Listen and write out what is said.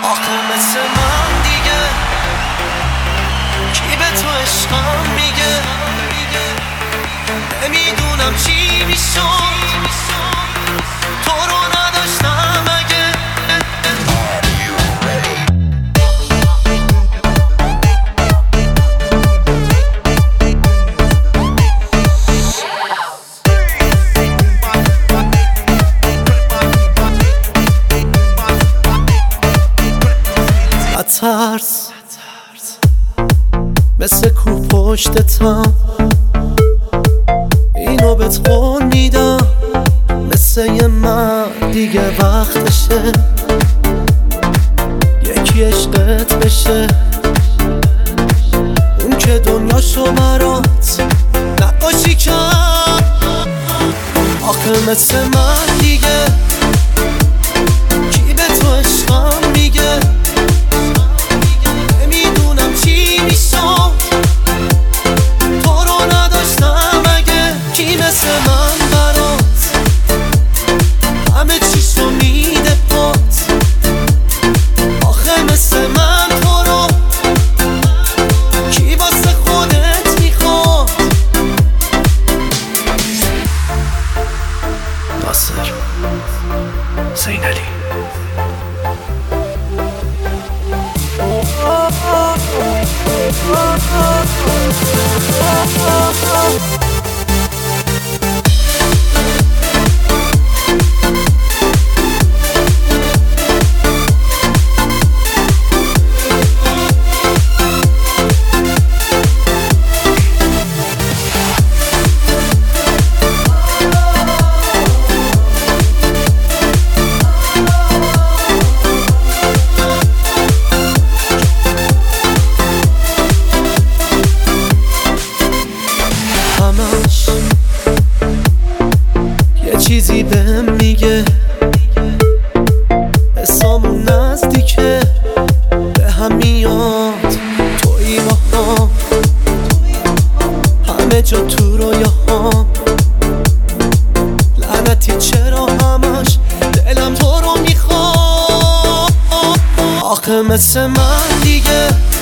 آخه مثل من دیگه کی به تو عشقم میگه؟ نمیدونم چی میشد تو رو نداشتم اگه. ترس مثل کو پشتتم اینو بهت قول میدم، مثل یه مرد دیگه وقتشه یکی عشقت بشه، اون که دنیاشو برات نقاشی کرد. آخه مثل من دیگه کی به تو عشقم میگه؟ مثل من برات همه چیشو میده پات. آخه مثل من تو رو کی واسه خودت میخواد؟ ناصر زینالی. یه چیزی بهم میگه حسامون نزدیکه به هم میاد، تویی با هم همه جا تو رویاهام. لعنتی چرا همش دلم تو رو میخواد؟ آخه مثل من دیگه